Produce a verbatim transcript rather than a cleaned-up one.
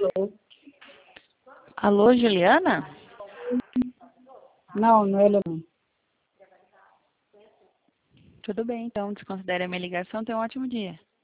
Alô, Juliana? Não, não é ele não. Tudo bem, então, desconsidere a minha ligação. Tenha um ótimo dia.